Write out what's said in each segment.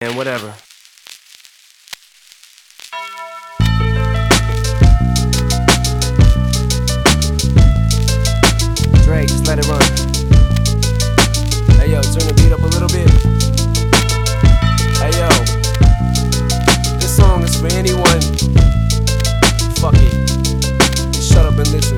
And whatever. Drake, just let it run. Hey yo, turn the beat up a little bit. Hey yo, this song is for anyone. Fuck it, just shut up and listen.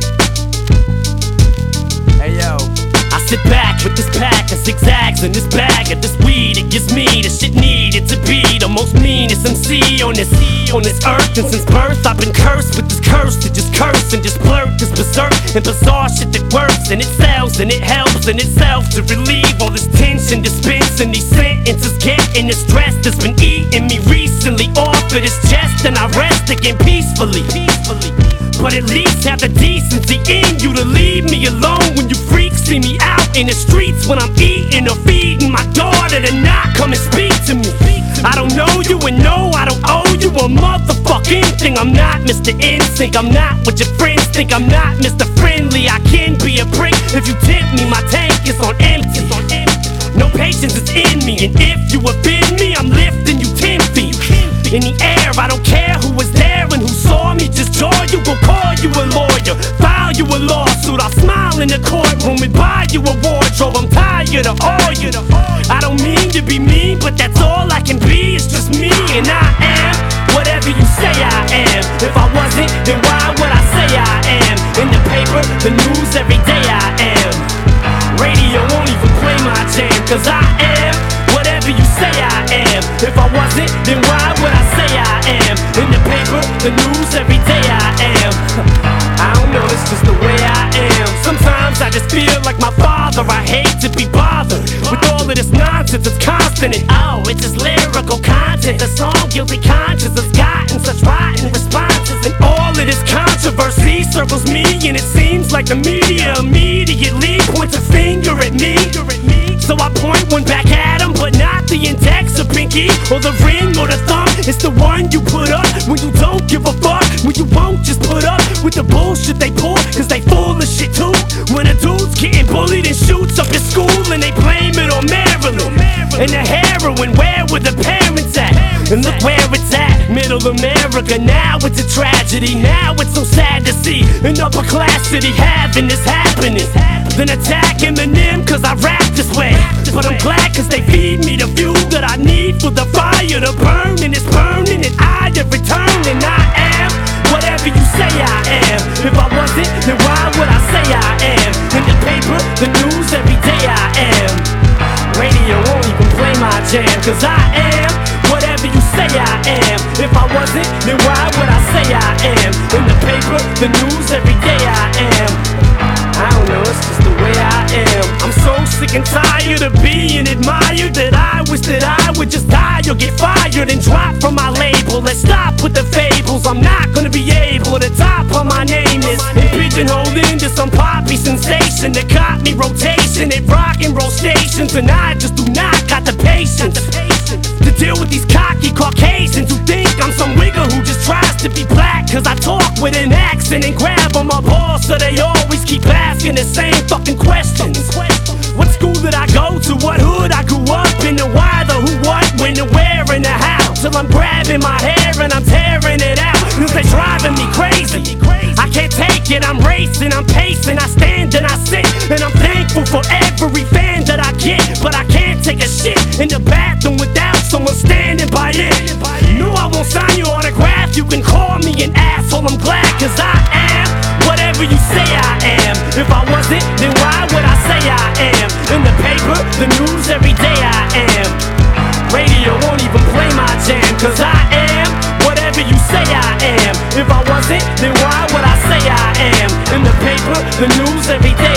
Hey yo, I sit back with this pack of zigzags and this bag of this weed. It gives me the shit needed to be the most meanest MC on this earth. And since birth I've been cursed with this curse to just curse and just blurt this berserk and bizarre shit that works and it sells and it helps in itself to relieve all this tension, dispensing these sentences, getting the stress that's been eating me recently off of this chest, and I rest again peacefully. But at least have the decency in you to leave me alone when you freaks see me out in the streets when I'm eating or feeding my daughter to not come and speak to me. I don't know you and no, I don't owe you a motherfucking thing. I'm not Mr. Insync, I'm not what your friends think. I'm not Mr. Friendly, I can be a prick if you tempt me. My tank is on empty. No patience is in me, and if you offend me, I'm lifting you 10 feet in the air. I don't care who was there and who saw me. Just jaw you, go call you a lawyer, file you a lawsuit. I'll smile in the courtroom and buy you a wardrobe. I'm tired of all you. I don't mean to be mean, but that's all I can be. It's just me, and I am whatever you say I am. If I wasn't, then why would I say I am? In the paper, the news, every day I am. Radio won't even play my jam, cause I am whatever you say I am. If I wasn't, then why would I say I am? In the paper, the news, every day I am. I don't know, it's just the way I am. Sometimes I just feel like my father. I hate to be bothered with all of this nonsense. It's constant and oh, it's just lyrical content. The song Guilty Conscience has gotten such rotten responses, and all of this controversy circles me, and it seems like the media immediately points a finger at me. So I point one back at him, but not the index or pinky or the ring or the thumb. It's the one you put up when you don't give a fuck, when you won't just put up with the bullshit they pull, cause they full of shit too. When a dude's getting bullied and shoots up his school, and they blame it on Maryland and the heroin, where were the parents at? And look where it's at, middle America. Now it's a tragedy, now it's so sad to see an upper class city having this happening. Then attack Eminem cause I rap this way, but I'm glad cause they feed me the fuel that I need for the fire to burn, and it's burning and I return, and I am whatever you say I am. If I wasn't, then why would I say I am? In the paper, the news, every day I am. Radio won't even play my jam, cause I am whatever you say I am. If I wasn't, then why would I say I am? In the paper, the news, every day I am. I don't know, it's just the way I am. I'm so sick and tired of being admired that I wish that I would just die or get fired and drop from my label. Let's stop with the fables. I'm not gonna be able to top on my name is and pigeonholed into some poppy sensation that caught me rotation at rock and roll stations, and I just do not got the patience to deal with these cocky Caucasians who think I'm some wigger who just tries to be black cause I talk with an accent and grab on my balls, so they always keep asking the same fucking questions. What school did I go to? What hood I grew up in? The why, the who, what, when, the where, and the how. Till I'm grabbing my hair and I'm tearing it out, cause they driving me crazy. I can't take it, I'm racing, I'm pacing, I stand and I sit, and I'm thankful for every fan that I get, but I can't take a shit in the bathroom without someone standing by it. No, I won't sign your autograph, you can call me an asshole, I'm glad cause I am whatever you say I am. If I wasn't, then why would I say I am? In the paper, the news, every day I am. Radio won't even play my jam, cause I am whatever you say I am. If I wasn't, then why would I say I am? In the paper, the news, every day